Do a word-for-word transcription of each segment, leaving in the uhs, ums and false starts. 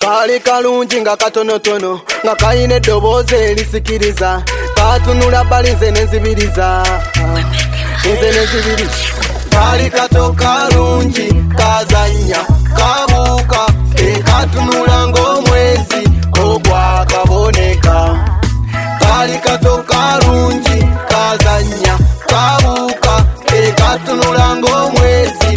Kali kalungi nga katonotono nga kayina eddoboozi erisikiriza katunula bbali nze nenzibiriza nze nenzibiriza kali kato kalungi kazanya kabuuka katunula ng'omwezi ogwakaboneka kali kato kalungi kazanya kabuuka katunula ng'omwezi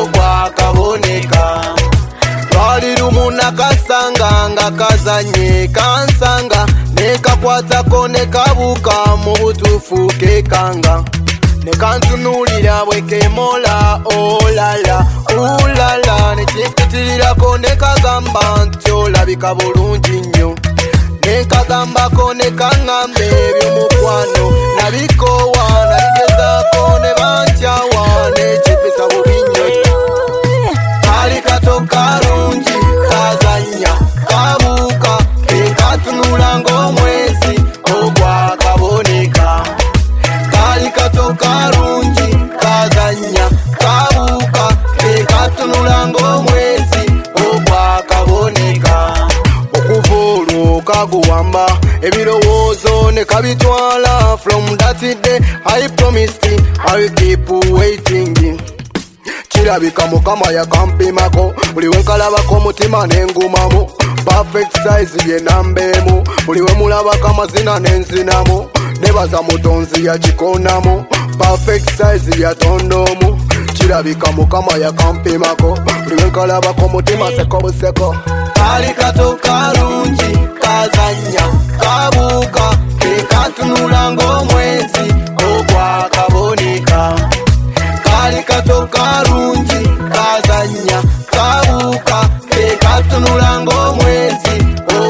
ogwakaboneka Kali lumu nakasanga nga kazanye kansanga nekakwatako nekabuuka mu butuufu kekanga nekantunulira bwekemola olala ulala nekikutirirako nekagamba nti olabika bulungi nnyo nekagambako nekaŋŋamba ebyomukwano nabikoowa nabigezaako ne bankyawa nekipisa bubi nnyo kali kato kalungi kazanya kabuuka katunula ng'omwezi ogwakaboneka kali kato kalungi kazanya kabuuka katunula ng'omwezi ogwakaboneka okuva olwo kaguwamba ebirowoozo ne kabitwala from that day I promised I will keep waiting kirabika mukama yakampimako buli wenkalabako omutima nengumamu perfect size byenambeemu buli wemulabako amazina nenzinamu nebaza mutonzi yakikonamu perfect size byatondoomu kirabika mukama yakampimako buli wenkalabako omutima seko buseko kali kato kalungi kazanya kabuuka katunula ng'omwezi ogwakaboneka kali kato kalungi kazanya kabuuka katunula ng'omwezi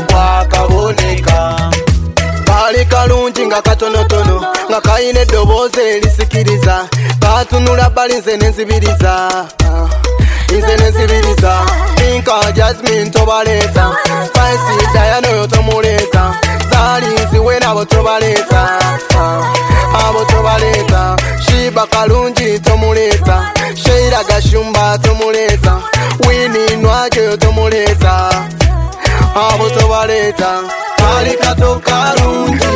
ogwakaboneka kali kalungi nga katonotono nga kayina eddoboozi erisikiriza katunula bbali nze nenzibiriza nze nenzibiriza Pinka Jasmine tobaleeta Spicy Diana oyo tomuleeta Zalizi we nabo tobaleeta abo tobaleeta Shiba kalungi tomuleeta Sheila Gashumba tomuleeta Winnie Nwake oyo tomuleeta abo tobaleeta kali kato kalungi